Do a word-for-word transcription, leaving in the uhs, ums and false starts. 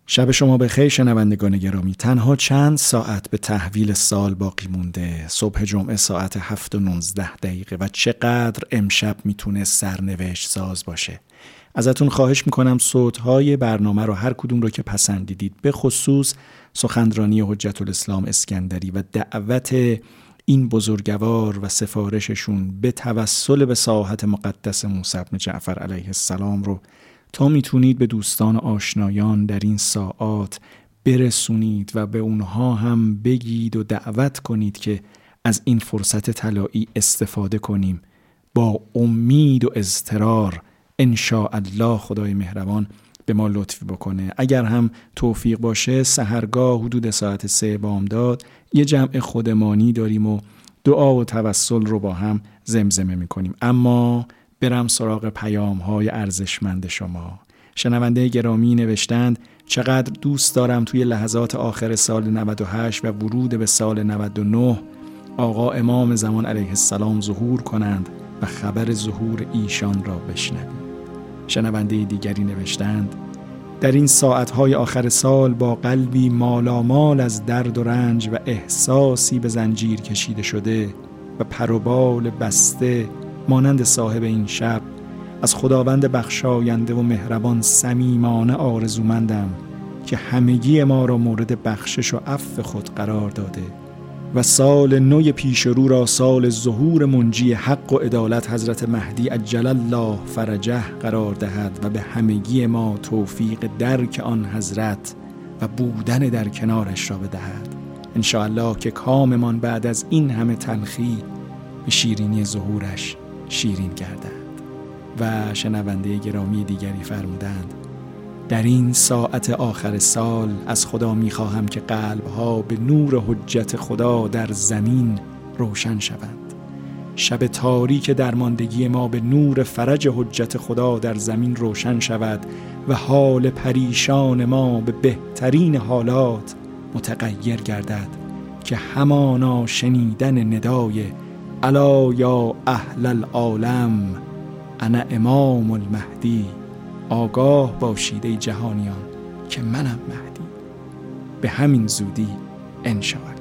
شب شما بخیر شنوندگان گرامی. تنها چند ساعت به تحویل سال باقی مونده. صبح جمعه ساعت هفت و نوزده دقیقه و چقدر امشب میتونه سرنوشت ساز باشه. ازتون خواهش میکنم صوتهای برنامه رو هر کدوم رو که پسندیدید، به خصوص سخنرانی حجت الاسلام اسکندری و دعوت این بزرگوار و سفارششون به توسل به ساحت مقدس موسی بن جعفر علیه السلام رو تا میتونید به دوستان آشنایان در این ساعات برسونید و به اونها هم بگید و دعوت کنید که از این فرصت طلایی استفاده کنیم. با امید و اضطرار ان شاء الله خدای مهربان به ما لطفی بکنه. اگر هم توفیق باشه سحرگاه حدود ساعت سه بامداد یه جمع خودمانی داریم و دعا و توسل رو با هم زمزمه میکنیم. اما برم سراغ پیام های ارزشمند شما. شنونده گرامی نوشتند چقدر دوست دارم توی لحظات آخر سال نود و هشت و ورود به سال نود و نه آقا امام زمان علیه السلام ظهور کنند و خبر ظهور ایشان را بشنویم. شنونده دیگری نوشتند در این ساعتهای آخر سال با قلبی مالامال از درد و رنج و احساسی به زنجیر کشیده شده و پر و بال بسته مانند صاحب این شب از خداوند بخشاینده و مهربان صمیمانه آرزومندم که همگی ما را مورد بخشش و عفو خود قرار داده و سال نو پیش رو را سال ظهور منجی حق و عدالت حضرت مهدی عجل الله فرجه قرار دهد و به همگی ما توفیق درک آن حضرت و بودن در کنارش را بدهد. ان شاء الله که کاممان بعد از این همه تلخی به شیرینی ظهورش شیرین گردد. و شنونده گرامی دیگری فرمودند در این ساعت آخر سال از خدا میخواهم که قلبها به نور حجت خدا در زمین روشن شوند. شب تاریک درماندگی ما به نور فرج حجت خدا در زمین روشن شود و حال پریشان ما به بهترین حالات متغیر گردد که همانا شنیدن ندای الا یا اهل العالم انا امام المهدی، آگاه باشید ای جهانیان که منم مهدی، به همین زودی ان شاء الله.